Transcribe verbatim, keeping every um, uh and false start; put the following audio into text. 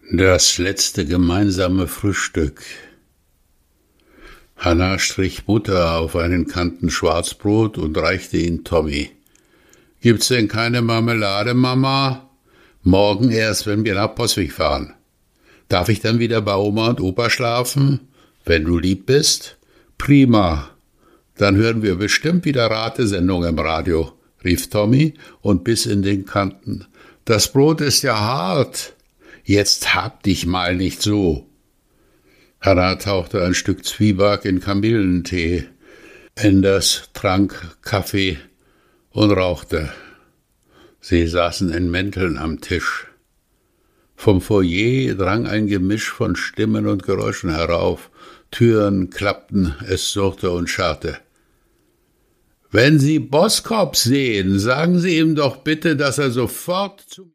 Das letzte gemeinsame Frühstück. Hannah strich Butter auf einen Kanten Schwarzbrot und reichte ihn Tommy. »Gibt's denn keine Marmelade, Mama?« »Morgen erst, wenn wir nach Poswig fahren.« »Darf ich dann wieder bei Oma und Opa schlafen?« »Wenn du lieb bist.« »Prima. Dann hören wir bestimmt wieder Ratesendung im Radio«, rief Tommy und biss in den Kanten. »Das Brot ist ja hart.« »Jetzt hab dich mal nicht so.« Hannah tauchte ein Stück Zwieback in Kamillentee. Enders trank Kaffee und rauchte. Sie saßen in Mänteln am Tisch. Vom Foyer drang ein Gemisch von Stimmen und Geräuschen herauf. Türen klappten, es surrte und scharrte. »Wenn Sie Boskop sehen, sagen Sie ihm doch bitte, dass er sofort zu